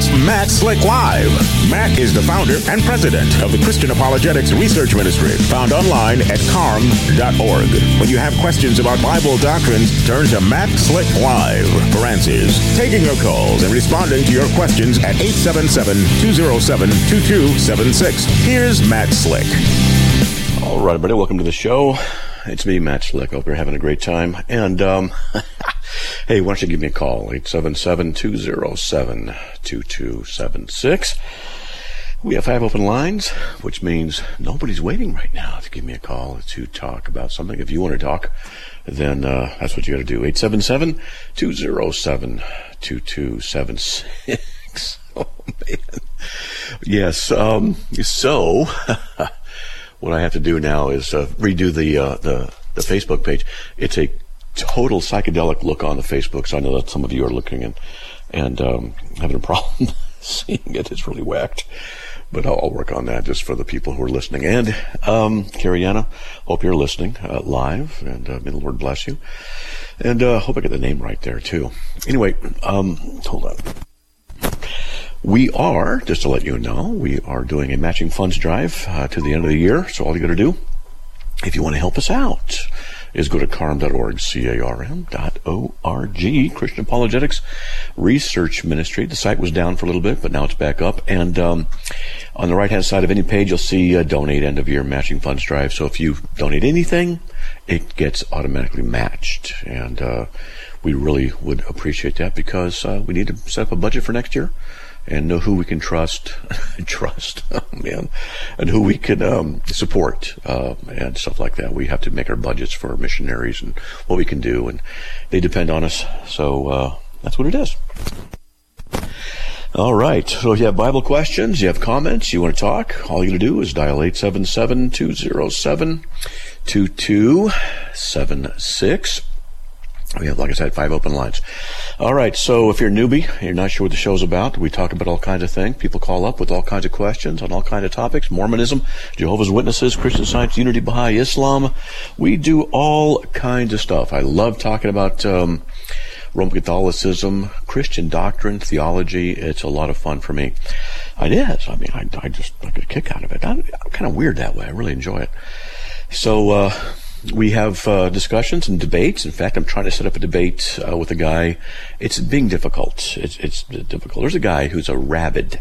It's Matt Slick Live. Matt is the founder and president of the Christian Apologetics Research Ministry, found online at carm.org. When you have questions about Bible doctrines, turn to Matt Slick Live for answers. Taking your calls and responding to your questions at 877-207-2276. Here's Matt Slick. All right, everybody, welcome to the show. It's me, Matt Slick. Hope you're having a great time. And, hey, why don't you give me a call, 877-207-2276. We have 5 open lines, which means nobody's waiting right now to give me a call to talk about something. If you want to talk, then that's what you got to do, 877-207-2276. Oh, man. Yes, so... what I have to do now is redo the Facebook page. It's a total psychedelic look on the Facebook, so I know that some of you are looking and having a problem seeing it. It's really whacked, but I'll work on that just for the people who are listening. And Cariana, hope you're listening live, and may the Lord bless you. And hope I get the name right there too. Anyway, hold on. We are, just to let you know, we are doing a matching funds drive to the end of the year. So all you got to do, if you want to help us out, is go to carm.org, carm.org, Christian Apologetics Research Ministry. The site was down for a little bit, but now it's back up. And on the right-hand side of any page, you'll see donate end-of-year matching funds drive. So if you donate anything, it gets automatically matched. And we really would appreciate that because we need to set up a budget for next year and know who we can trust, oh man, and who we can support and stuff like that. We have to make our budgets for missionaries and what we can do, and they depend on us. So that's what it is. All right. So if you have Bible questions, you have comments, you want to talk, all you got to do is dial 877-207-2276. We have, like I said, 5 open lines. All right, so if you're a newbie, you're not sure what the show's about, we talk about all kinds of things. People call up with all kinds of questions on all kinds of topics. Mormonism, Jehovah's Witnesses, Christian Science, Unity, Baha'i, Islam. We do all kinds of stuff. I love talking about Roman Catholicism, Christian doctrine, theology. It's a lot of fun for me. It is. I mean, I get a kick out of it. I'm kind of weird that way. I really enjoy it. So, we have discussions and debates. In fact, I'm trying to set up a debate with a guy. It's being difficult. It's difficult. There's a guy who's a rabid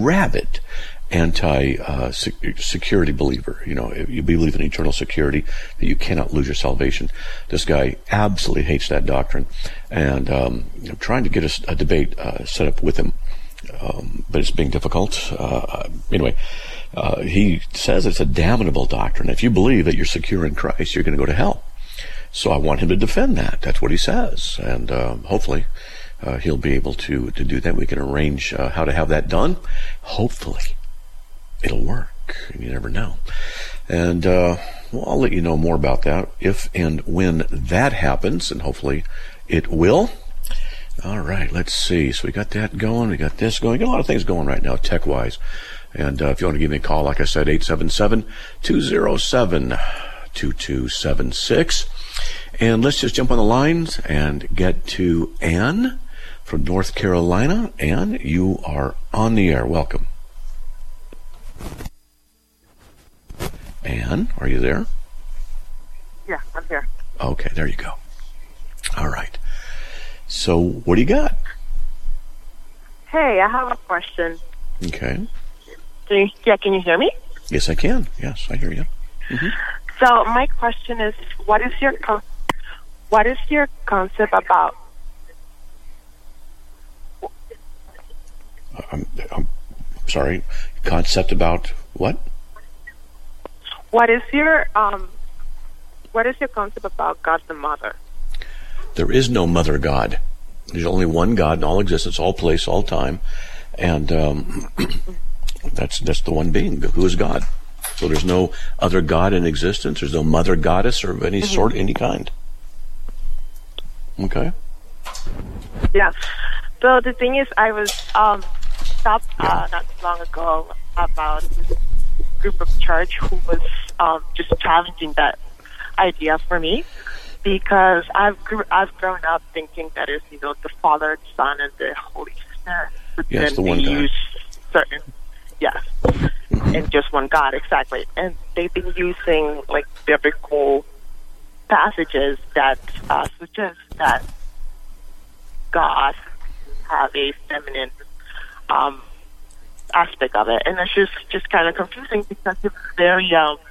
anti-security believer. You know, if you believe in eternal security, that you cannot lose your salvation. This guy absolutely hates that doctrine. And I'm trying to get a debate set up with him. But it's being difficult. Anyway, he says it's a damnable doctrine. If you believe that you're secure in Christ, you're going to go to hell. So I want him to defend that. That's what he says. And hopefully he'll be able to do that. We can arrange how to have that done. Hopefully it'll work. You never know. And I'll let you know more about that if and when that happens, and hopefully it will. All right, let's see. So we got that going. We got this going. We got a lot of things going right now, tech-wise. And if you want to give me a call, like I said, 877-207-2276. And let's just jump on the lines and get to Ann from North Carolina. Ann, you are on the air. Welcome. Ann, are you there? Yeah, I'm here. Okay, there you go. All right. So, what do you got? Hey, I have a question. Okay. Can you hear me? Yes, I can. Yes, I hear you. Mm-hmm. So, my question is, what is your concept about? I'm sorry. Concept about what? What is your concept about God the Mother? There is no mother God. There's only one God in all existence, all place, all time, and that's the one being who is God. So there's no other God in existence. There's no mother goddess or of any sort, any kind. Okay. Yeah. So the thing is, I was stopped not too long ago about this group of church who was just challenging that idea for me. Because I've grown up thinking that is, the Father, the Son, and the Holy Spirit. But yes, then the one they God. use certain, yes, and just one God, exactly. And they've been using like biblical passages that suggest that God have a feminine aspect of it, and it's just kind of confusing because it's very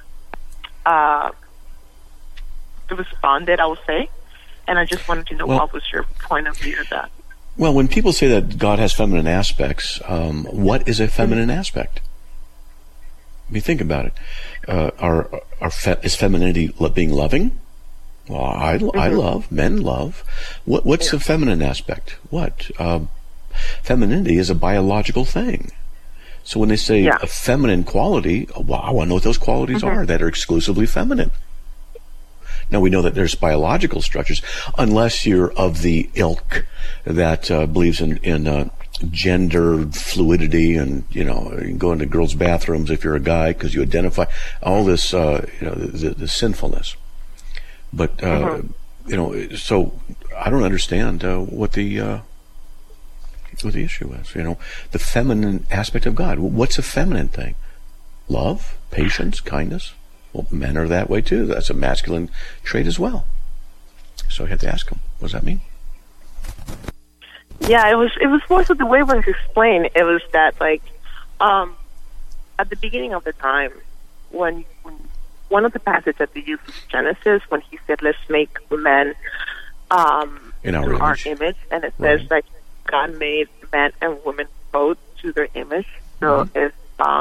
it was bonded, I would say, and I just wanted to know what was your point of view of that. Well, when people say that God has feminine aspects, what is a feminine aspect? I mean, think about it. Is femininity being loving? Well, I love, men love. What's the feminine aspect? What? Femininity is a biological thing. So when they say a feminine quality, well, I want to know what those qualities are that are exclusively feminine. Now, we know that there's biological structures, unless you're of the ilk that believes in gender fluidity, and, you can go into girls' bathrooms if you're a guy because you identify all this, the sinfulness. But, so I don't understand what the issue is. The feminine aspect of God. What's a feminine thing? Love, patience, kindness. Well, men are that way too. That's a masculine trait as well. So I had to ask him, what does that mean? Yeah, it was more so the way it was explained. It was that, like, at the beginning of the time, when one of the passages that they used was Genesis, when he said, "Let's make men in our image," and it says like God made man and woman both to their image. So it's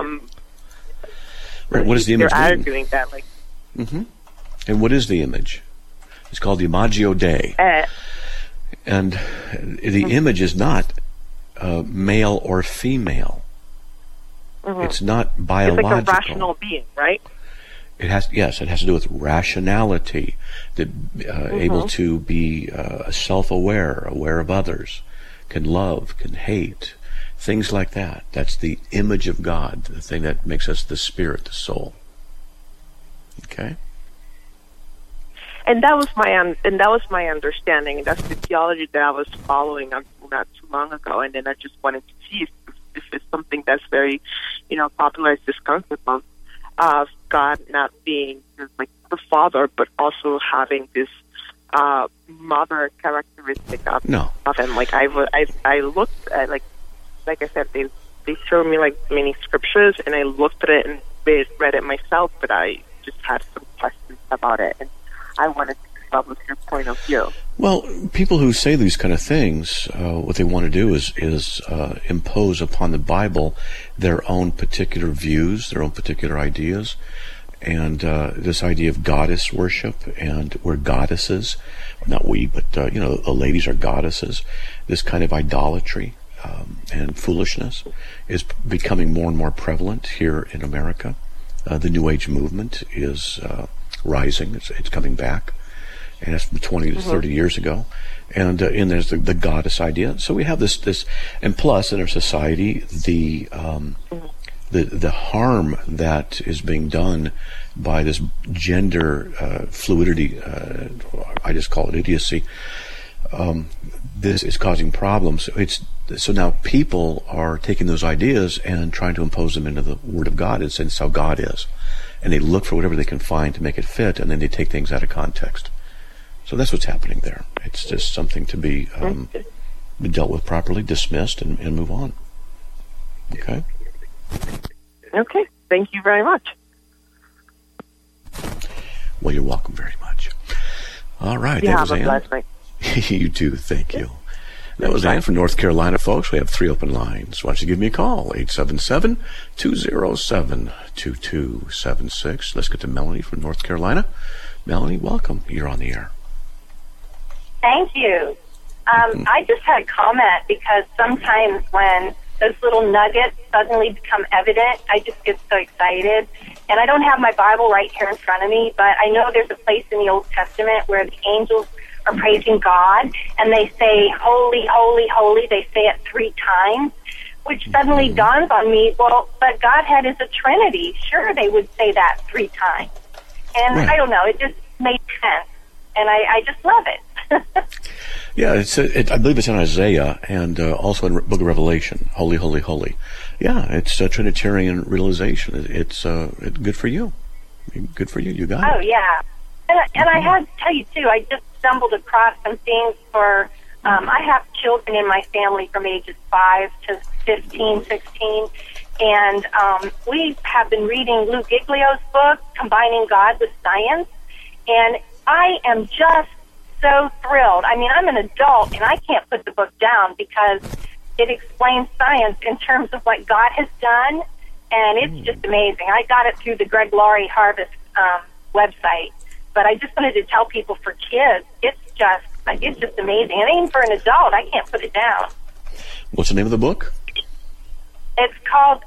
right. What does the image mean? They're arguing that, like. And what is the image? It's called the Imago Dei. And the image is not male or female. It's not biological. It's like a rational being, right? It has to do with rationality, able to be self-aware, aware of others, can love, can hate, things like that. That's the image of God, the thing that makes us the spirit, the soul. Okay. And that was my understanding. That's the theology that I was following not too long ago. And then I just wanted to see if it's something that's very, popular, this concept of God not being like the father, but also having this mother characteristic of him. Like I looked at, like I said, they showed me like many scriptures, and I looked at it and read it myself, but I just had some questions about it, and I wanted to come up with your point of view. Well, people who say these kind of things, what they want to do is impose upon the Bible their own particular views, their own particular ideas, and this idea of goddess worship, and we're goddesses, not we, but the ladies are goddesses. This kind of idolatry and foolishness is becoming more and more prevalent here in America. The New Age movement is rising; it's coming back. And that's 20 to 30 years ago. And there's the goddess idea. So we have this, and plus in our society, the harm that is being done by this gender fluidity, I just call it idiocy, this is causing problems. So now people are taking those ideas and trying to impose them into the Word of God and saying it's how God is. And they look for whatever they can find to make it fit, and then they take things out of context. So that's what's happening there. It's just something to be dealt with properly, dismissed, and move on. Okay? Okay. Thank you very much. Well, you're welcome very much. All right. Yeah, that was Ann. have a blessed night. You too. Thank you. That was Ann from North Carolina, folks. We have 3 open lines. Why don't you give me a call? 877-207-2276. Let's get to Melanie from North Carolina. Melanie, welcome. You're on the air. Thank you. I just had a comment because sometimes when those little nuggets suddenly become evident, I just get so excited. And I don't have my Bible right here in front of me, but I know there's a place in the Old Testament where the angels are praising God, and they say, "Holy, holy, holy." They say it 3 times, which suddenly dawns on me, well, but Godhead is a Trinity. Sure, they would say that 3 times. And I don't know, it just made sense. And I just love it. Yeah, I believe it's in Isaiah and also in the Book of Revelation. Holy, holy, holy. Yeah, it's a Trinitarian realization. It's good for you. Good for you. You got it. Oh, yeah. And I had to tell you, too, I just stumbled across some things for, I have children in my family from ages 5 to 15, 16, and we have been reading Lou Giglio's book, Combining God with Science, and I am just so thrilled. I mean, I'm an adult, and I can't put the book down because it explains science in terms of what God has done, and it's just amazing. I got it through the Greg Laurie Harvest website, but I just wanted to tell people for kids, it's just amazing. And even for an adult, I can't put it down. What's the name of the book? It's called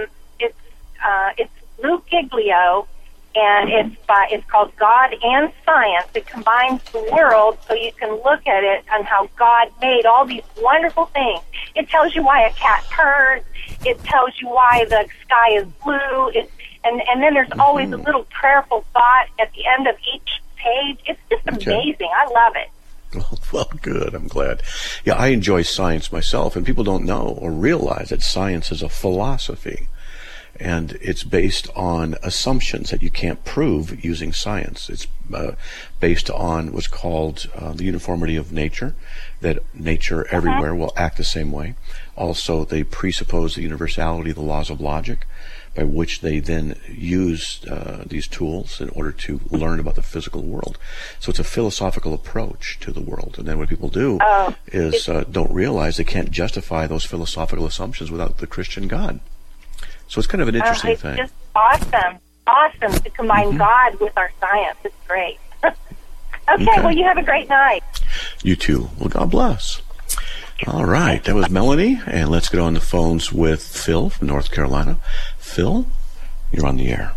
it's Lou Giglio, and it's called God and Science. It combines the world so you can look at it and how God made all these wonderful things. It tells you why a cat purrs. It tells you why the sky is blue. And then there's always a little prayerful thought at the end of each page. It's just amazing. I love it. Well, good. I'm glad. Yeah, I enjoy science myself, and people don't know or realize that science is a philosophy, and it's based on assumptions that you can't prove using science. It's based on what's called the uniformity of nature, that nature everywhere will act the same way. Also, they presuppose the universality of the laws of logic, by which they then use these tools in order to learn about the physical world. So it's a philosophical approach to the world. And then what people do is don't realize they can't justify those philosophical assumptions without the Christian God. So it's kind of an interesting thing. It's just awesome to combine God with our science. It's great. Okay, well, you have a great night. You too. Well, God bless. All right, that was Melanie, and let's get on the phones with Phil from North Carolina. Phil, you're on the air.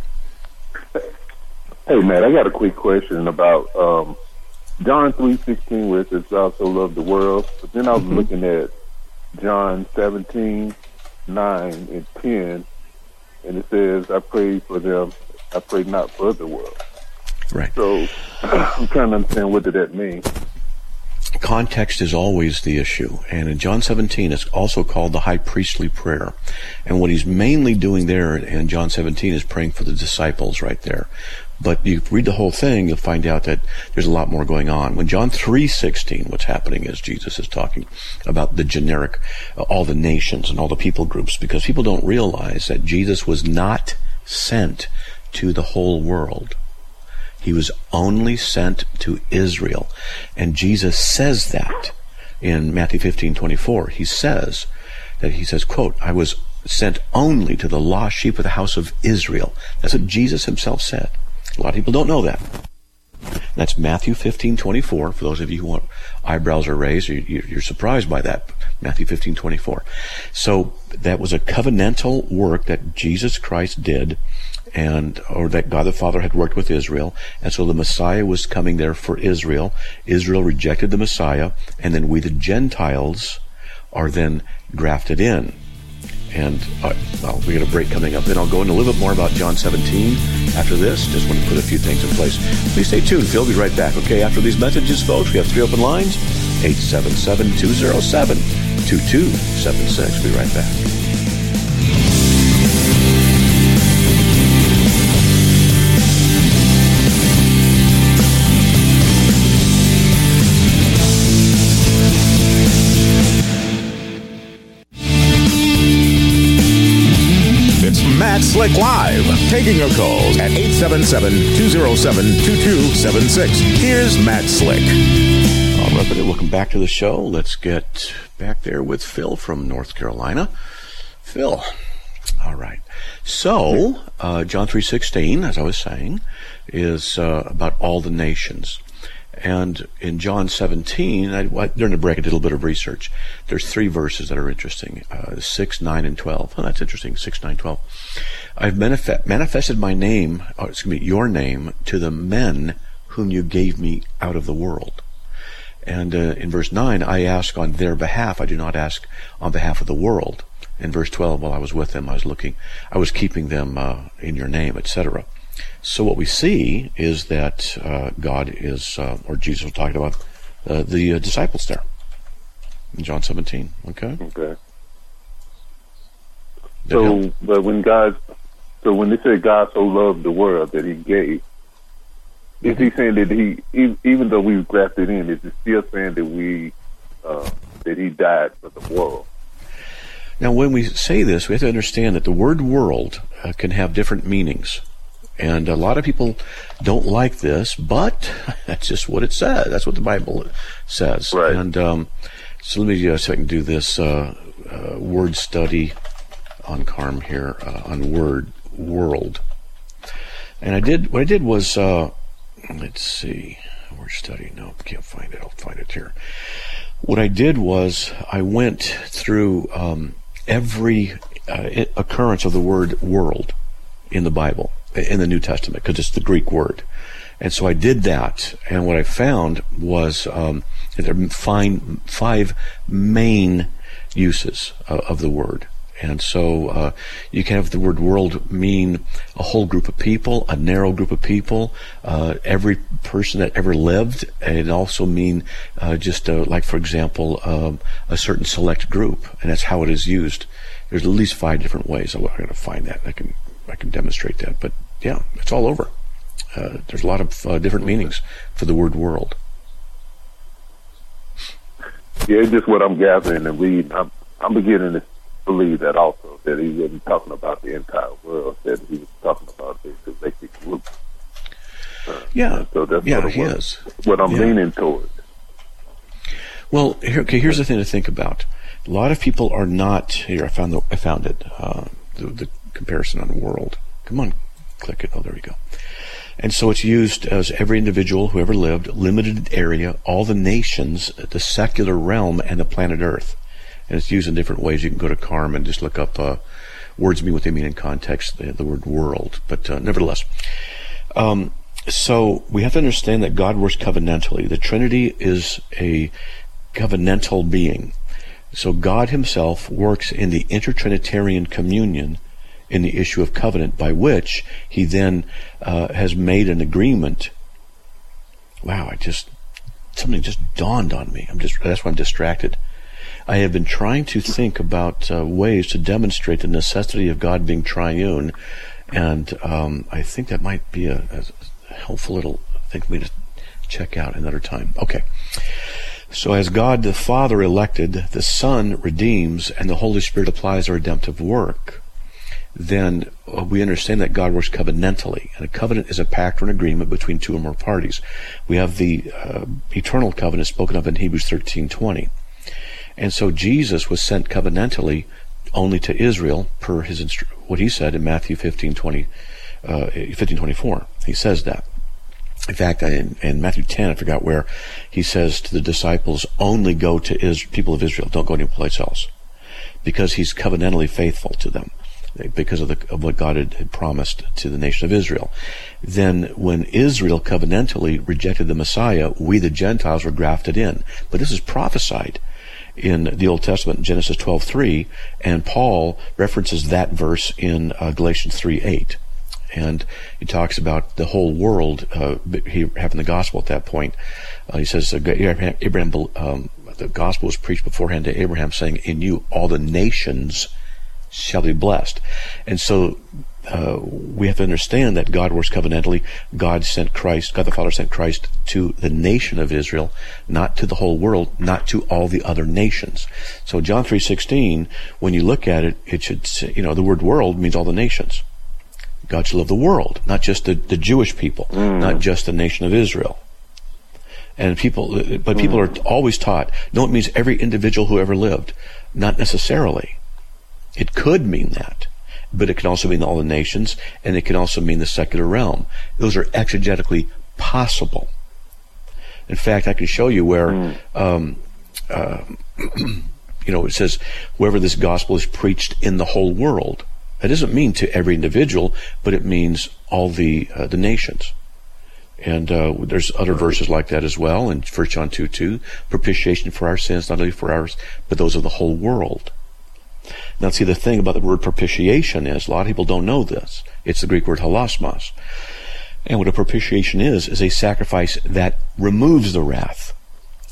Hey, Matt, I got a quick question about John 3:16, where it says, God so loved the world. But then I was looking at John 17:9 and 10, and it says, I pray for them, I pray not for the world. Right. So I'm trying to understand, what did that mean? Context is always the issue, and in John 17 it's also called the high priestly prayer, and what he's mainly doing there in John 17 is praying for the disciples right there. But you read the whole thing, you'll find out that there's a lot more going on. When John 3:16, what's happening is Jesus is talking about the generic, all the nations and all the people groups, because people don't realize that Jesus was not sent to the whole world. He was only sent to Israel. And Jesus says that in Matthew 15:24. He says, quote, I was sent only to the lost sheep of the house of Israel. That's what Jesus himself said. A lot of people don't know that. That's Matthew 15:24. For those of you who want eyebrows are raised, you're surprised by that. Matthew 15:24. So that was a covenantal work that Jesus Christ did, or that God the Father had worked with Israel, and so the Messiah was coming there for Israel. Israel rejected the Messiah, and then we, the Gentiles, are then grafted in. And we got a break coming up. Then I'll go into a little bit more about John 17 after this. Just want to put a few things in place. Please stay tuned. Phil will be right back. Okay, after these messages, folks, we have 3 open lines. 877-207-2276. Be right back. Matt Slick Live, taking your calls at 877-207-2276. Here's Matt Slick. All right, everybody, welcome back to the show. Let's get back there with Phil from North Carolina. Phil, all right. So, John 3:16, as I was saying, is about all the nations. And in John 17, during the break I did a little bit of research. There's 3 verses that are interesting, 6, 9, and 12. Oh, that's interesting, 6, 9, 12. I've manifested your name to the men whom you gave me out of the world. And in verse 9, I ask on their behalf, I do not ask on behalf of the world. In verse 12, while I was with them, I was keeping them in your name, etc. So what we see is that God is, or Jesus was talking about the disciples there in John 17. Okay. Okay. So, but when they say God so loved the world that He gave, is He saying that He, even though we grafted in, is it still saying that that He died for the world? Now, when we say this, we have to understand that the word "world" can have different meanings, and a lot of people don't like this, but that's just what it says. That's what the Bible says. Right. And so let me see if I can do this word study on Carm here on world. And what I did was, let's see, word study. No, can't find it. I'll find it here. What I did was I went through every occurrence of the word world in the Bible, in the New Testament, because it's the Greek word. And so I did that, and what I found was there are five main uses of the word. And so you can have the word world mean a whole group of people, a narrow group of people, every person that ever lived, and it also mean just like, for example, a certain select group, and that's how it is used. There's at least 5 different ways. I'm going to find that. I can demonstrate that. But yeah, it's all over. There's a lot of different meanings for the word world. Yeah, it's just what I'm gathering and reading. I'm beginning to believe that also, that he wasn't talking about the entire world, that he was talking about the selected group. So that's what I'm leaning toward. Well, here's the thing to think about. A lot of people are not here. I found it. The comparison on world. Come on, click it. Oh, there we go. And so it's used as every individual who ever lived, limited area, all the nations, the secular realm, and the planet Earth. And it's used in different ways. You can go to Carm and just look up words mean what they mean in context, the word world. But nevertheless, so we have to understand that God works covenantally. The Trinity is a covenantal being. So God himself works in the intertrinitarian communion in the issue of covenant, by which he then has made an agreement. Wow, something just dawned on me. That's why I'm distracted. I have been trying to think about ways to demonstrate the necessity of God being triune, and I think that might be a helpful little thing for me to check out another time. Okay. So as God the Father elected, the Son redeems, and the Holy Spirit applies a redemptive work, then we understand that God works covenantally. And a covenant is a pact or an agreement between 2 or more parties. We have the eternal covenant spoken of in Hebrews 13:20. And so Jesus was sent covenantally only to Israel per what he said in Matthew 15:24. He says that. In fact, in Matthew 10, I forgot where, he says to the disciples, only go to people of Israel, don't go anyplace else. Because he's covenantally faithful to them, because of what God had promised to the nation of Israel. Then when Israel covenantally rejected the Messiah, we the Gentiles were grafted in. But this is prophesied in the Old Testament, Genesis 12:3, and Paul references that verse in Galatians 3:8. And he talks about the whole world, he having the gospel at that point. He says, Abraham, the gospel was preached beforehand to Abraham, saying, in you all the nations shall be blessed. And so we have to understand that God works covenantally. God the Father sent Christ to the nation of Israel, not to the whole world, not to all the other nations. So John 3:16, when you look at it, it should say, the word world means all the nations. God should love the world, not just the Jewish people, not just the nation of Israel. And people are always taught, no, it means every individual who ever lived. Not necessarily. It could mean that, but it can also mean all the nations, and it can also mean the secular realm. Those are exegetically possible. In fact, I can show you where, it says, wherever this gospel is preached in the whole world. That doesn't mean to every individual, but it means all the nations. And there's other verses like that as well. In 1 John 2:2, propitiation for our sins, not only for ours, but those of the whole world. Now, see, the thing about the word propitiation is, a lot of people don't know this. It's the Greek word hilasmos. And what a propitiation is a sacrifice that removes the wrath.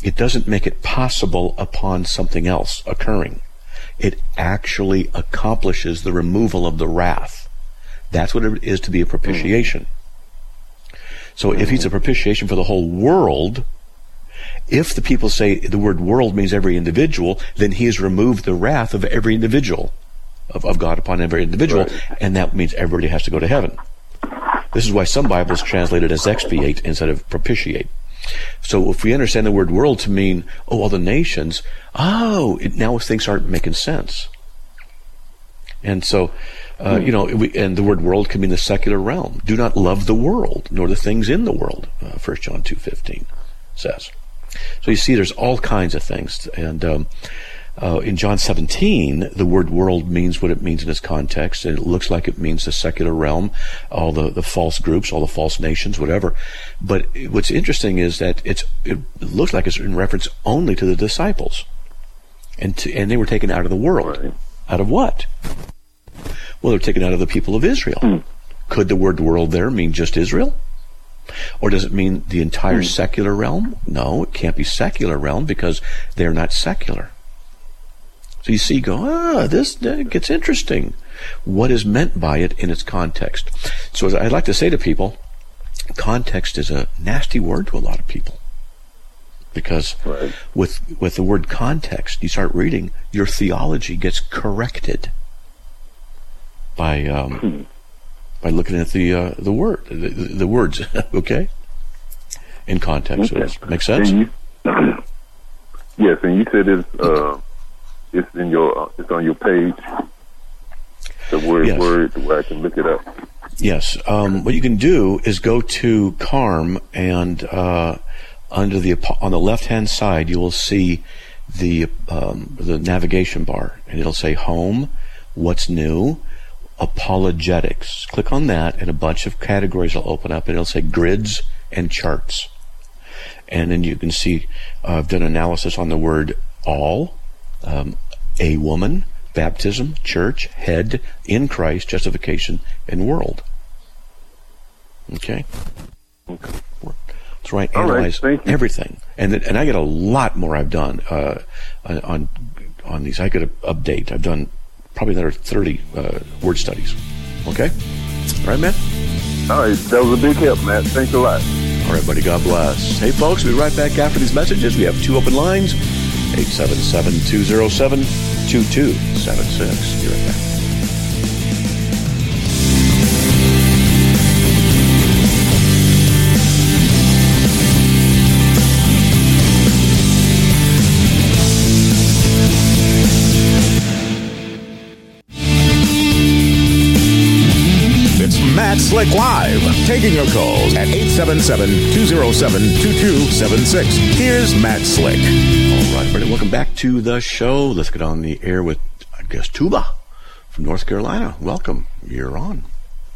It doesn't make it possible upon something else occurring. It actually accomplishes the removal of the wrath. That's what it is to be a propitiation. So if he's a propitiation for the whole world, if the people say the word world means every individual, then he has removed the wrath of every individual, of God upon every individual, and that means everybody has to go to heaven. This is why some Bibles translate it as expiate instead of propitiate. So if we understand the word world to mean, all the nations, now things aren't making sense. And so, and the word world can mean the secular realm. Do not love the world, nor the things in the world, 1 John 2:15 says. So you see, there's all kinds of things. And in John 17, the word world means what it means in its context, and it looks like it means the secular realm, all the false groups, all the false nations, whatever. But what's interesting is that it looks like it's in reference only to the disciples. And they were taken out of the world. Right. Out of what? Well, they're taken out of the people of Israel. Could the word world there mean just Israel? Or does it mean the entire secular realm? No, it can't be secular realm because they're not secular. So you see, this gets interesting. What is meant by it in its context? So as I'd like to say to people, context is a nasty word to a lot of people. Because with the word context, you start reading, your theology gets corrected by looking at the word, the words, okay? In context. Okay. So make sense? Yes, and you said it's in it's on your page. The word where I can look it up. Yes. What you can do is go to CARM, and on the left-hand side, you will see the navigation bar, and it'll say Home, What's New, Apologetics. Click on that, and a bunch of categories will open up, and it'll say Grids and Charts. And then you can see I've done analysis on the word all, a woman, baptism, church, head, in Christ, justification, and world. Okay? That's right. Analyze everything. And I get a lot more I've done on these. I get an update. I've done probably another 30 word studies. Okay? All right, Matt? All right. That was a big help, Matt. Thanks a lot. All right, buddy. God bless. Hey, folks, we'll be right back after these messages. We have 2 open lines, 877-207-2276. Be right back. Matt Slick Live, taking your calls at 877-207-2276. Here's Matt Slick. All right, everybody, welcome back to the show. Let's get on the air with, I guess, Tuba from North Carolina. Welcome. You're on.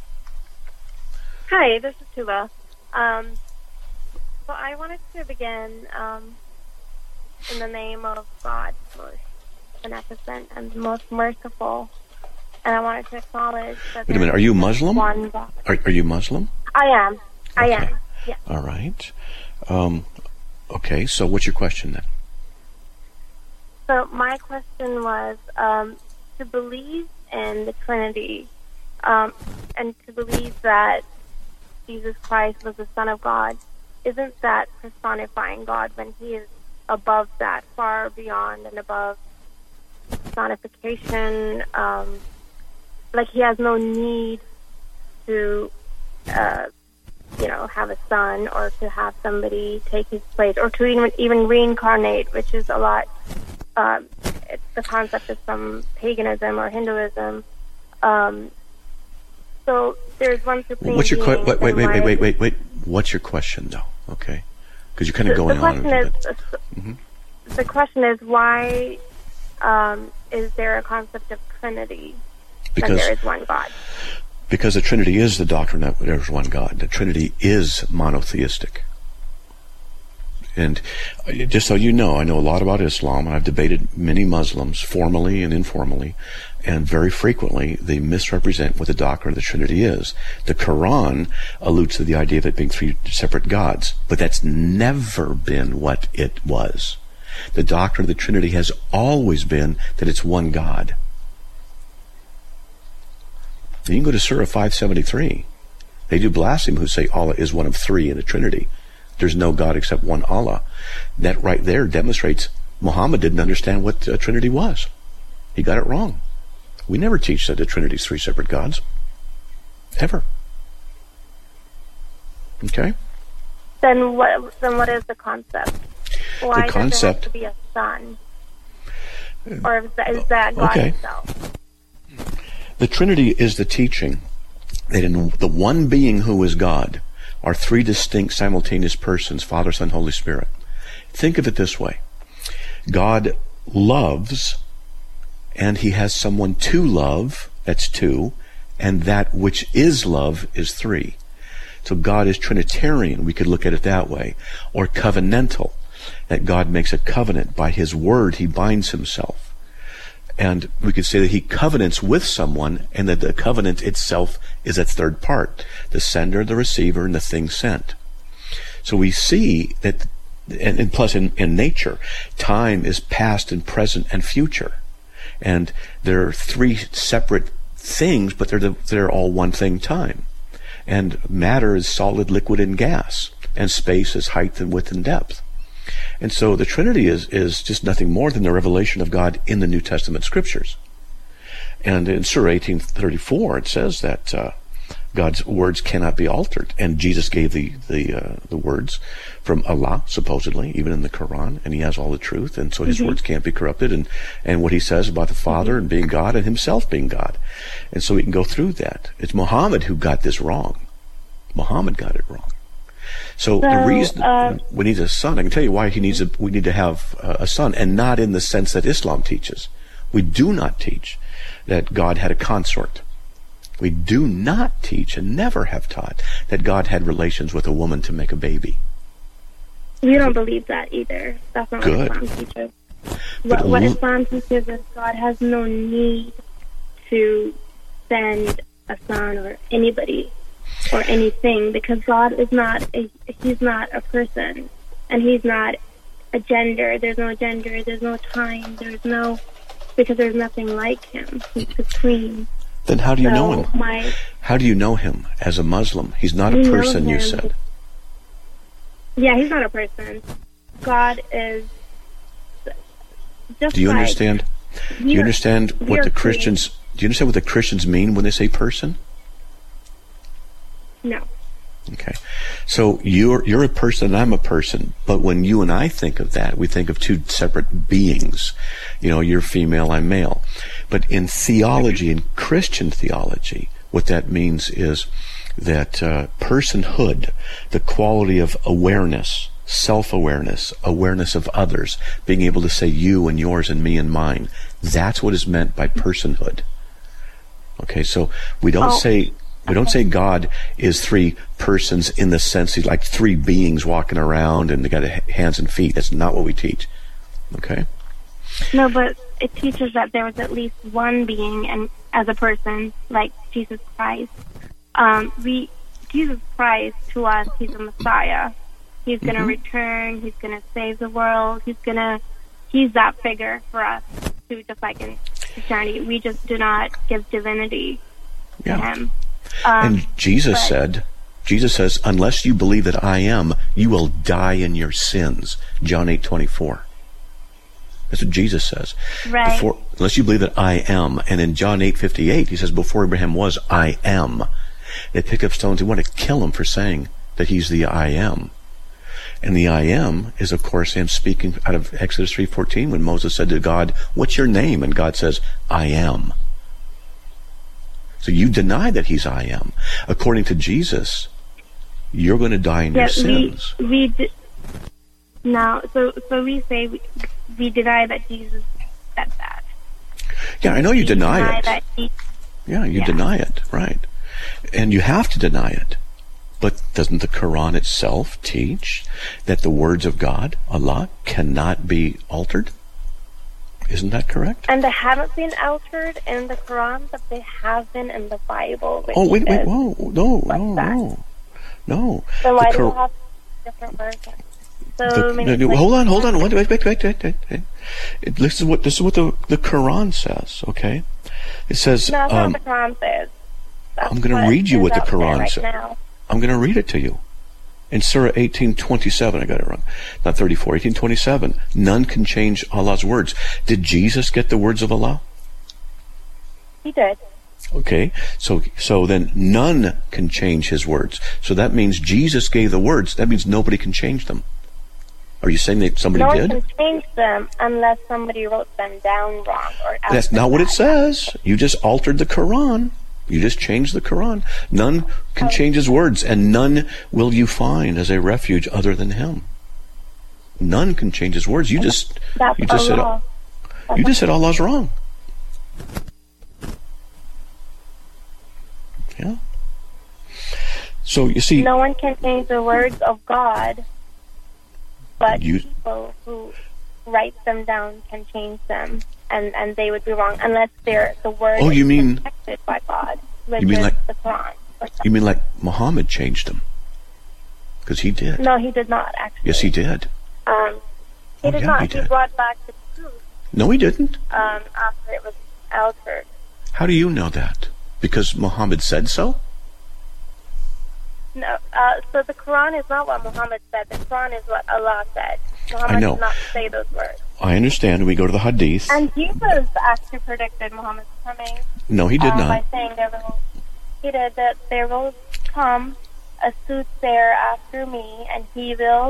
Hi, this is Tuba. So I wanted to begin in the name of God, most beneficent and most merciful. And I wanted to acknowledge that. Wait a minute, are you Muslim? One God. Are you Muslim? I am. Okay. I am. Yeah. All right. Okay, so what's your question then? So my question was to believe in the Trinity and to believe that Jesus Christ was the Son of God. Isn't that personifying God when He is above that, far beyond and above personification? Like He has no need to, have a son or to have somebody take His place or to even reincarnate, which is a lot. It's the concept is from paganism or Hinduism. So there's one supreme. What's your being. Wait. What's your question though? Okay, because you're kind of going on. The question is why is there a concept of Trinity? Because there is one God. Because the Trinity is the doctrine that there is one God. The Trinity is monotheistic. And just so you know, I know a lot about Islam, and I've debated many Muslims, formally and informally, and very frequently they misrepresent what the doctrine of the Trinity is. The Quran alludes to the idea of it being three separate gods, but that's never been what it was. The doctrine of the Trinity has always been that it's one God. You can go to Surah 573. They do blaspheme who say Allah is one of three in the Trinity. There's no God except one Allah. That right there demonstrates Muhammad didn't understand what the Trinity was. He got it wrong. We never teach that the Trinity is three separate gods. Ever. Okay? Then what is the concept? Why the concept, does it have to be a son? Or is that God himself? The Trinity is the teaching that in the one being who is God are three distinct simultaneous persons, Father, Son, Holy Spirit. Think of it this way. God loves, and he has someone to love, that's two, and that which is love is three. So God is Trinitarian, we could look at it that way, or covenantal, that God makes a covenant. By his word, he binds himself. And we could say that he covenants with someone, and that the covenant itself is its third part, the sender, the receiver, and the thing sent. So we see that, and plus in nature, time is past and present and future. And there are three separate things, but they're all one thing, time. And matter is solid, liquid, and gas. And space is height and width and depth. And so the Trinity is just nothing more than the revelation of God in the New Testament Scriptures. And in Surah 18:34, it says that God's words cannot be altered. And Jesus gave the words from Allah, supposedly, even in the Quran, and he has all the truth, and so his words can't be corrupted, and what he says about the Father and being God and himself being God. And so we can go through that. It's Muhammad who got this wrong. Muhammad got it wrong. So the reason we need a son, I can tell you why we need to have a son, and not in the sense that Islam teaches. We do not teach that God had a consort. We do not teach, and never have taught, that God had relations with a woman to make a baby. We don't believe that either. That's not what Islam teaches. What Islam teaches is God has no need to send a son or anybody or anything, because God is he's not a person, and he's not a gender. There's no gender, there's no time, because there's nothing like him. He's supreme. Then how do you know him? How do you know him as a Muslim? He's not a person, you said. Yeah, he's not a person. God is just. Do you understand? Do you understand what the Christians? Do you understand what the Christians mean when they say person? No. Okay. So you're a person and I'm a person, but when you and I think of that, we think of two separate beings. You know, you're female, I'm male. But in theology, in Christian theology, what that means is that personhood, the quality of awareness, self-awareness, awareness of others, being able to say you and yours and me and mine, that's what is meant by personhood. Okay, so we don't say God is three persons in the sense he's like three beings walking around and they got hands and feet. That's not what we teach. Okay? No, but it teaches that there was at least one being, and as a person, like Jesus Christ. Jesus Christ, to us, he's a Messiah. He's going to return. He's going to save the world. He's that figure for us, too, just like in Christianity. We just do not give divinity to him. And Jesus says, unless you believe that I am, you will die in your sins. John 8:24. That's what Jesus says. Right. Unless you believe that I am. And in John 8:58, he says, before Abraham was, I am. They pick up stones and want to kill him for saying that he's the I am. And the I am is, of course, him speaking out of Exodus 3:14 when Moses said to God, what's your name? And God says, I am. So you deny that he's I am. According to Jesus, you're going to die in your sins. So we say we deny that Jesus said that. Yeah, I know you deny it. You deny it, right. And you have to deny it. But doesn't the Quran itself teach that the words of God, Allah, cannot be altered? Isn't that correct? And they haven't been altered in the Quran, but they have been in the Bible. Oh, wait, whoa, no. So why do we have different versions? Hold on. Wait. This is what the Quran says. Okay, it says. No, that's not what the Quran says. I'm going to read you what the Quran says. I'm going to read it to you. In Surah 18:27, I got it wrong. Not 34. 18:27. None can change Allah's words. Did Jesus get the words of Allah? He did. Okay, so then none can change his words. So that means Jesus gave the words. That means nobody can change them. Are you saying that somebody did? No one can change them unless somebody wrote them down wrong. That's not what it says. You just altered the Quran. You just changed the Quran. None can change his words, and none will you find as a refuge other than him. None can change his words. You just said Allah's wrong. Yeah. So you see, no one can change the words of God, but people who write them down can change them, and they would be wrong unless the word is protected by God, which is the Quran. You mean like Muhammad changed them? Because he did. No, he did not, actually. Yes, he did. He did not. He brought back the truth. No, he didn't. After it was altered. How do you know that? Because Muhammad said so? No, so the Quran is not what Muhammad said. The Quran is what Allah said. Muhammad did not say those words. I understand. We go to the Hadith. And Jesus actually predicted Muhammad's coming. No, he did not. By saying that there will come a soothsayer after me, and he will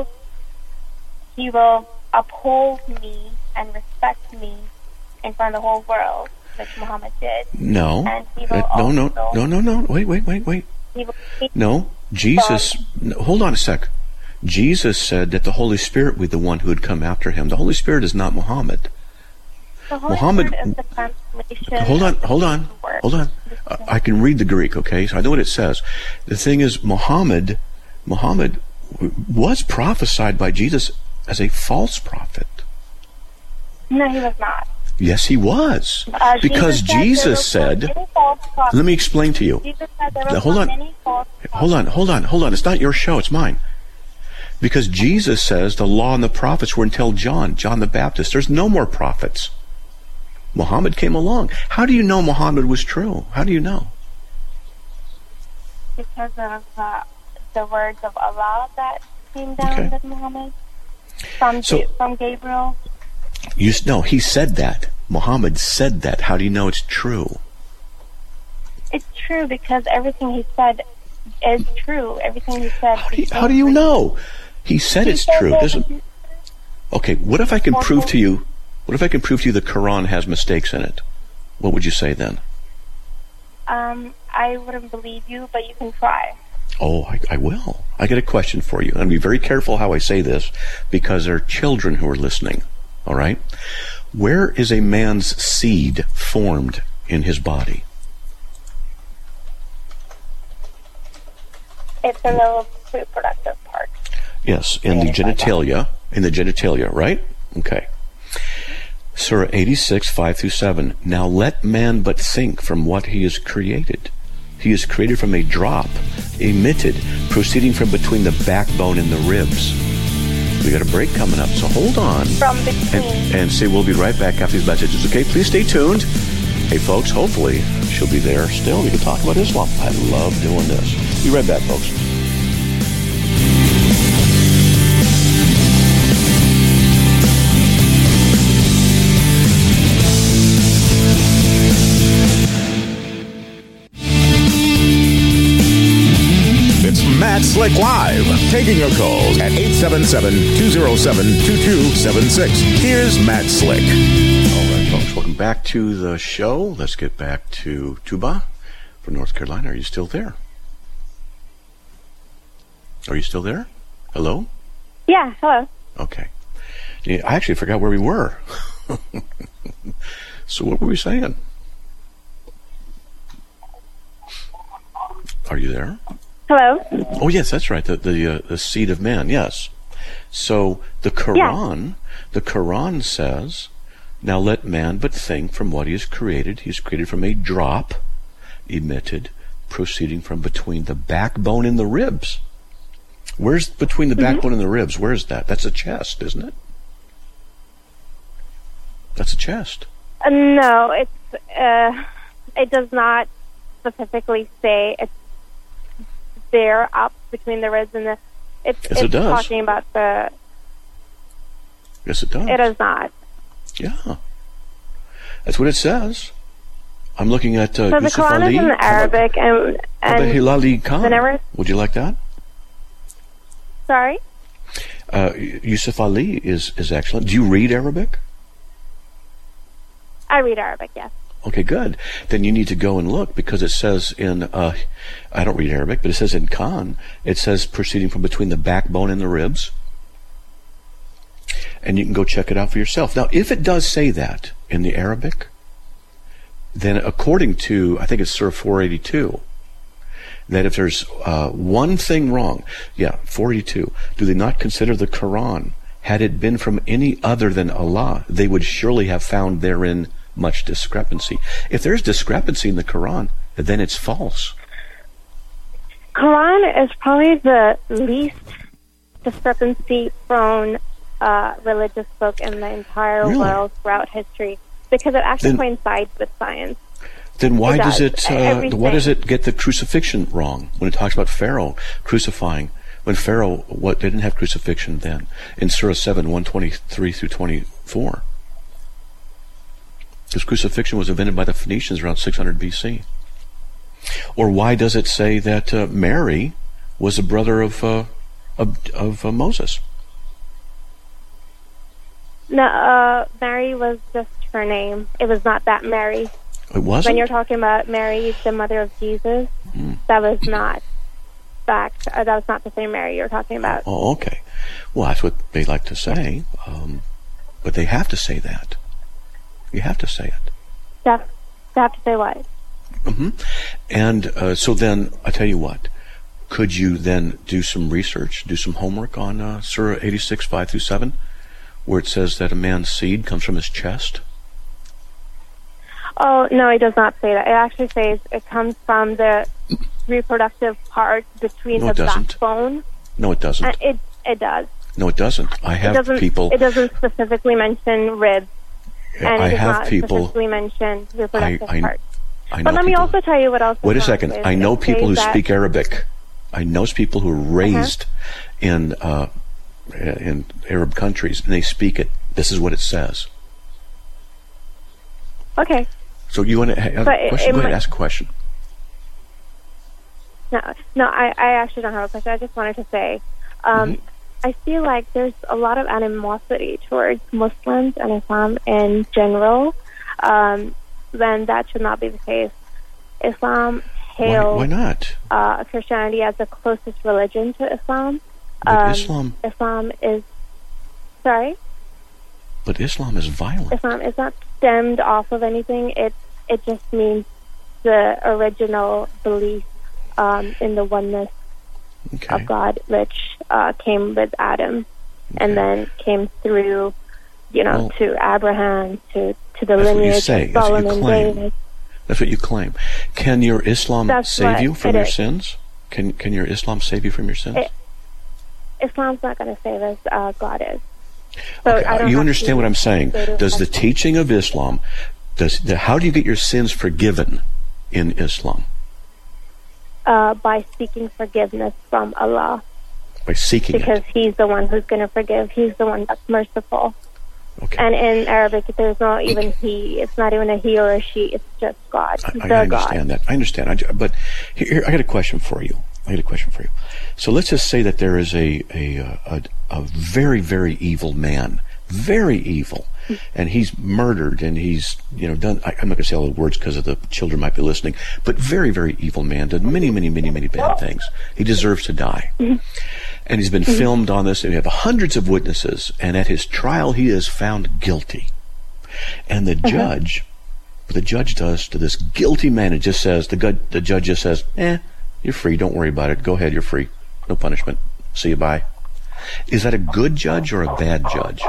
uphold me and respect me in front of the whole world, which Muhammad did. No. And he will no. Wait. No. Jesus, hold on a sec. Jesus said that the Holy Spirit would be the one who would come after him. The Holy Spirit is not Muhammad. The Holy Spirit is the translation. Hold on. I can read the Greek, okay? So I know what it says. The thing is, Muhammad was prophesied by Jesus as a false prophet. No, he was not. Yes, he was. Because Jesus said, let me explain to you. Hold on. It's not your show, it's mine. Because Jesus says the law and the prophets were until John the Baptist. There's no more prophets. Muhammad came along. How do you know Muhammad was true? How do you know? Because of the words of Allah that came down with Muhammad from Gabriel. He said that. Muhammad said that. How do you know it's true? It's true because everything he said is true. Everything he said. How do you know? He said it's true. Okay, what if I can prove to you? What if I can prove to you the Quran has mistakes in it? What would you say then? I wouldn't believe you, but you can try. Oh, I will. I got a question for you. And be very careful how I say this because there are children who are listening. All right? Where is a man's seed formed in his body? It's in the reproductive part. Yes, in the genitalia. In the genitalia, right? Okay. Surah 86, 5-7. Now let man but think from what he is created. He is created from a drop, emitted, proceeding from between the backbone and the ribs. We got a break coming up, so hold on. From between. And see, we'll be right back after these messages. Okay, please stay tuned. Hey, folks, hopefully she'll be there still. We can talk about Islam. I love doing this. Be right back, folks. Matt Slick Live, taking your calls at 877-207-2276. Here's Matt Slick. All right, folks, welcome back to the show. Let's get back to Tuba from North Carolina. Are you still there? Are you still there? Hello? Yeah, hello. Okay. Yeah, I actually forgot where we were. So what were we saying? Are you there? Hello? Oh, yes, that's right. The seed of man, yes. So the Quran says, now let man but think from what he is created. He is created from a drop emitted, proceeding from between the backbone and the ribs. Where's between the backbone and the ribs? Where is that? That's a chest, isn't it? That's a chest. No, it does not specifically say it's there up between the ribs and the... Yes, it does. Talking about the... Yes, it does. It does not. Yeah. That's what it says. I'm looking at so the Yusuf Quran Ali. is in Arabic and Hilali Khan. Would you like that? Sorry? Yusuf Ali is excellent. Do you read Arabic? I read Arabic, yes. Okay, good. Then you need to go and look, because it says in, I don't read Arabic, but it says in Khan, it says proceeding from between the backbone and the ribs. And you can go check it out for yourself. Now, if it does say that in the Arabic, then according to, I think it's Surah 482, that if there's one thing wrong, 482, do they not consider the Quran, had it been from any other than Allah, they would surely have found therein much discrepancy. If there's discrepancy in the Quran, then it's false. Quran is probably the least discrepancy-prone religious book in the entire world throughout history, because it actually coincides with science. Then why does it get the crucifixion wrong when it talks about Pharaoh crucifying? When Pharaoh, they didn't have crucifixion then in Surah 7, 123 through 24. Because crucifixion was invented by the Phoenicians around 600 BC. Or why does it say that Mary was a brother of Moses? No, Mary was just her name. It was not that Mary. It wasn't? When you're talking about Mary, the mother of Jesus, that was not that was not the same Mary you're talking about. Oh, okay. Well, that's what they like to say, but they have to say that. You have to say it. They have to say what? Mm-hmm. And so then, I tell you what, could you then do some research, do some homework on Surah 86, 5 through 7, where it says that a man's seed comes from his chest? Oh, no, it does not say that. It actually says it comes from the reproductive part between the backbone. No, it doesn't. It does. No, it doesn't. I have people... It doesn't specifically mention ribs. And I it does have not people... specifically mention reproductive part. I know but let me also tell you what else... Wait a second. I know people who speak Arabic. I know people who are raised in Arab countries, and they speak it. This is what it says. Okay. So you want to have a question? Go ahead, ask a question. No, I actually don't have a question. I just wanted to say, I feel like there's a lot of animosity towards Muslims and Islam in general. Then that should not be the case. Islam hails why not? Christianity as the closest religion to Islam. But Islam is... Sorry? But Islam is violent. Islam is not stemmed off of anything. It just means the original belief in the oneness of God, which came with Adam, and then came through, to Abraham, to the lineage of Solomon, David. That's what you claim. Can your Islam save you from your sins? Can your Islam save you from your sins? Islam's not going to save us. God is. So you understand what I'm saying? Does the teaching of Islam, how do you get your sins forgiven in Islam? By seeking forgiveness from Allah. By seeking because He's the one who's going to forgive. He's the one that's merciful. Okay. And in Arabic, there's not even he. It's not even a he or a she. It's just God. I understand that. I understand. But here, I got a question for you. So let's just say that there is a very, very evil man, very evil, and he's murdered, and he's done. I'm not going to say all the words because of the children might be listening, but very, very evil man, done many, many, many, many bad things. He deserves to die, and he's been filmed on this. And we have hundreds of witnesses, and at his trial, he is found guilty, and the judge. What the judge does to this guilty man, it just says the judge just says, You're free. Don't worry about it. Go ahead. You're free. No punishment. See you. Bye. Is that a good judge or a bad judge?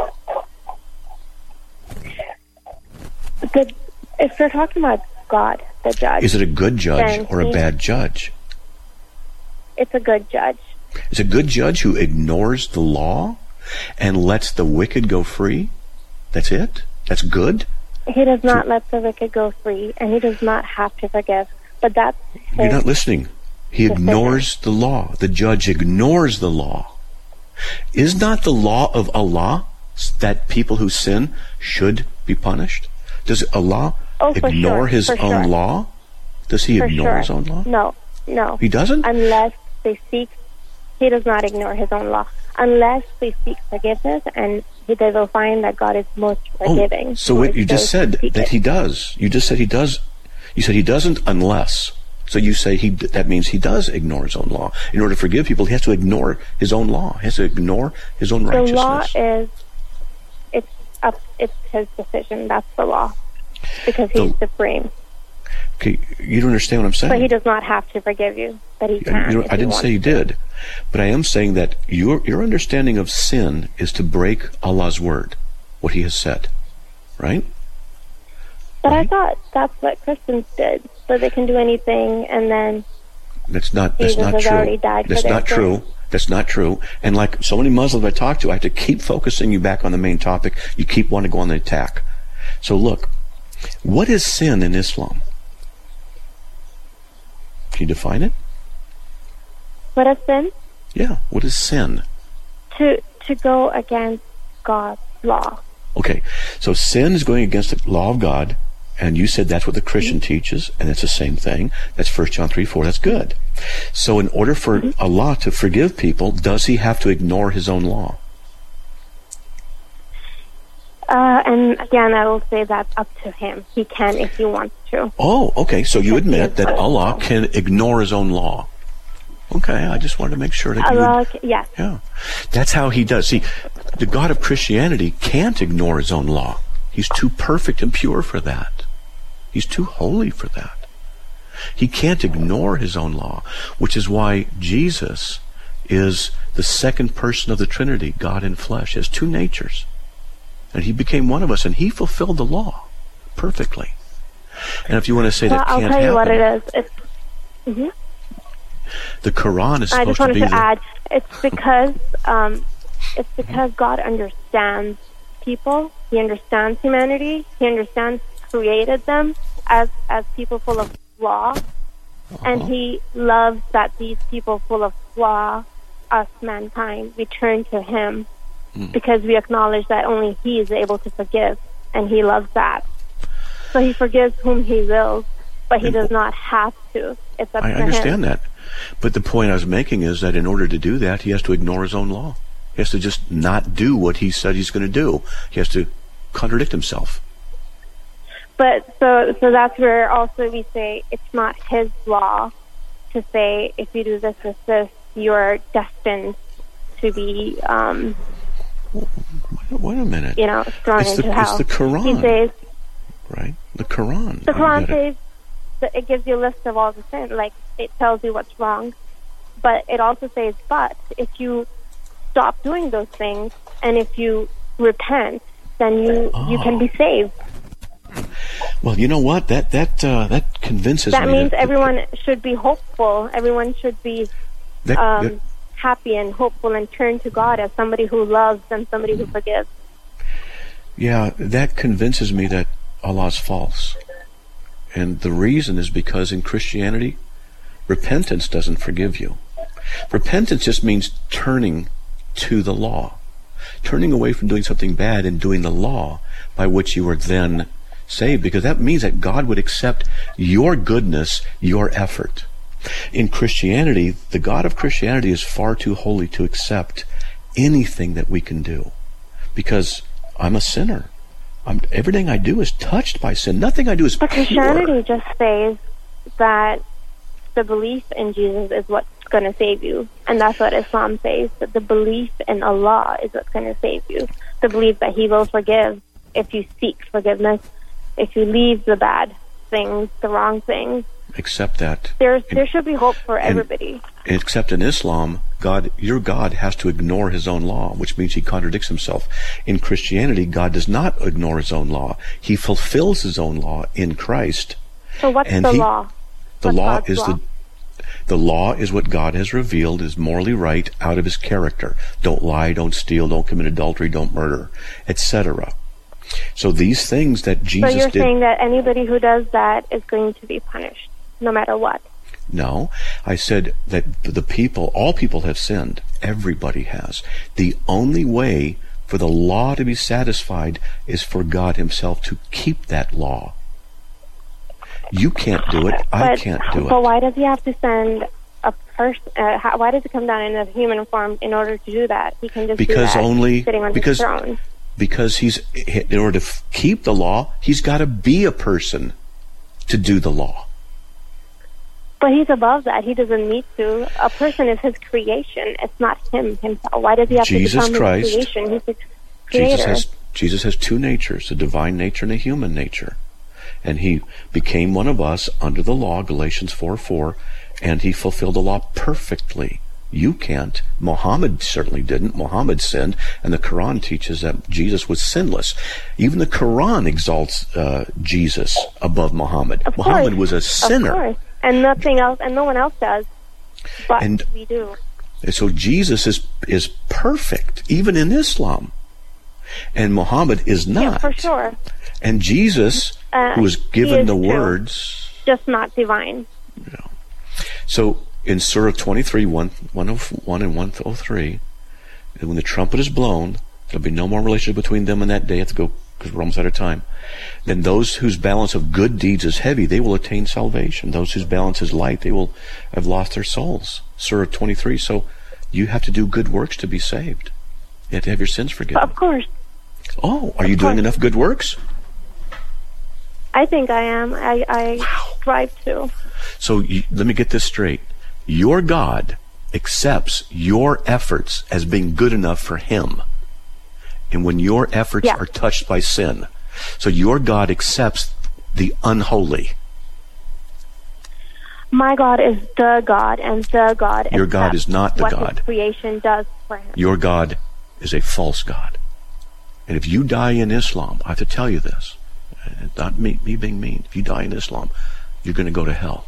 If we're talking about God, the judge. Is it a good judge or a bad judge? It's a good judge. It's a good judge who ignores the law and lets the wicked go free? That's it? That's good? He does not let the wicked go free, and he does not have to forgive. But that's You're not listening. He ignores the law. The judge ignores the law. Is not the law of Allah that people who sin should be punished? Does Allah ignore his own law? Does he ignore his own law? No. He doesn't? Unless they seek, he does not ignore his own law. Unless they seek forgiveness, and they will find that God is most forgiving. So what you just said that he does. You just said he does. You said he doesn't unless. So you say that means he does ignore his own law. In order to forgive people, he has to ignore his own law. He has to ignore his own righteousness. The law it's his decision. That's the law. Because he's supreme. Okay, you don't understand what I'm saying. But he does not have to forgive you. But he can. I didn't say he did. But I am saying that your understanding of sin is to break Allah's word, what he has said. Right? But I thought that's what Christians did. So they can do anything, and then that's not true. That's not true. That's not true. And like so many Muslims I talk to, I have to keep focusing you back on the main topic. You keep wanting to go on the attack. So look, what is sin in Islam? Can you define it? What is sin? Yeah, what is sin? To go against God's law. Okay, so sin is going against the law of God, and you said that's what the Christian teaches, and it's the same thing. That's 1 John 3:4. That's good. So in order for Allah to forgive people, does he have to ignore his own law? And again, I will say that's up to him. He can if he wants to. Oh, okay. So you admit that Allah can ignore his own law. Okay, I just wanted to make sure that Allah, yes. Yeah. That's how he does. See, the God of Christianity can't ignore his own law. He's too perfect and pure for that. He's too holy for that. He can't ignore his own law, which is why Jesus is the second person of the Trinity, God in flesh. He has two natures. And he became one of us, and he fulfilled the law perfectly. And if you want to say that can't happen... I'll tell you what it is. It's, the Quran is supposed to be... I just wanted to add, it's because God understands people. He understands humanity. He understands created them as people full of flaw. And he loves that these people full of flaw, us mankind, return to him. Because we acknowledge that only he is able to forgive, and he loves that. So he forgives whom he wills, but he does not have to. It's up to him. I understand that. But the point I was making is that in order to do that, he has to ignore his own law. He has to just not do what he said he's going to do. He has to contradict himself. But so that's where also we say it's not his law to say if you do this, you're destined to be... Wait a minute. Thrown into hell. It's the Quran. He says, right? The Quran. The Quran says that it gives you a list of all the sins. Like, it tells you what's wrong. But it also says, but if you stop doing those things and if you repent, then you can be saved. Well, you know what? That convinces me. That means everyone should be hopeful. Everyone should be... happy and hopeful and turn to God as somebody who loves and somebody who forgives. Yeah, that convinces me that Allah's false. And the reason is because in Christianity, repentance doesn't forgive you. Repentance just means turning to the law. Turning away from doing something bad and doing the law by which you are then saved. Because that means that God would accept your goodness, your effort. In Christianity, the God of Christianity is far too holy to accept anything that we can do. Because I'm a sinner. Everything I do is touched by sin. Nothing I do is pure. But Christianity just says that the belief in Jesus is what's going to save you. And that's what Islam says, that the belief in Allah is what's going to save you. The belief that he will forgive if you seek forgiveness, if you leave the bad things, the wrong things, Except that there should be hope for everybody. Except in Islam, your God has to ignore his own law, which means he contradicts himself. In Christianity, God does not ignore his own law. He fulfills his own law in Christ. So what's the law? The law is the law is what God has revealed is morally right out of his character. Don't lie, don't steal, don't commit adultery, don't murder, etc. So these things that Jesus did... So you're saying that anybody who does that is going to be punished, no matter what? No. I said that all people have sinned. Everybody has. The only way for the law to be satisfied is for God himself to keep that law. You can't do it. I can't do it. But why does he have to send a person? Why does he come down in a human form in order to do that? He can just do that sitting on his throne. Because in order to keep the law, he's got to be a person to do the law. But he's above that. He doesn't need to. A person is his creation. It's not him himself. Why does he have to become his creation? He's the creator. Jesus has two natures, a divine nature and a human nature. And he became one of us under the law, Galatians 4:4, and he fulfilled the law perfectly. You can't. Muhammad certainly didn't. Muhammad sinned, and the Quran teaches that Jesus was sinless. Even the Quran exalts Jesus above Muhammad. Muhammad was a sinner. Of course. And nothing else, and no one else does. But we do. So Jesus is perfect, even in Islam. And Muhammad is not. Yeah, for sure. And Jesus, who was given the words... just not divine. Yeah. So in Surah 23, 101 and 103, when the trumpet is blown, there'll be no more relationship between them in that day. I have to go because we're almost out of time. Then those whose balance of good deeds is heavy, they will attain salvation. Those whose balance is light, they will have lost their souls. Surah 23. So you have to do good works to be saved. You have to have your sins forgiven. Of course. Oh, are you doing enough good works? I think I am. I strive to. So let me get this straight. Your God accepts your efforts as being good enough for him. And when your efforts are touched by sin, so your God accepts the unholy. My God is the God, and the God your God is not the what God. His creation does for him. Your God is a false God. And if you die in Islam, I have to tell you this, not me being mean. If you die in Islam, you're going to go to hell.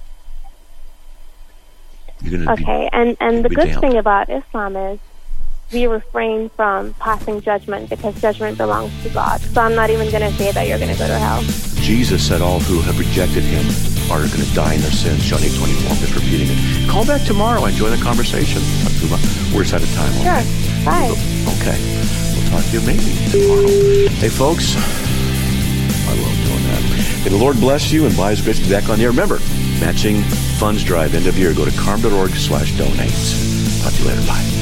You're going to and the good thing about Islam is we refrain from passing judgment because judgment belongs to God. So I'm not even going to say that you're going to go to hell. Jesus said all who have rejected him are going to die in their sins. John 8:24. I'm just repeating it. Call back tomorrow. Enjoy the conversation. We're out of time. Sure. Bye. Okay. We'll talk to you maybe tomorrow. Hey, folks. I love doing that. May the Lord bless you and by his grace be back on the air. Remember, matching funds drive end of year. Go to carm.org/donate. Talk to you later. Bye.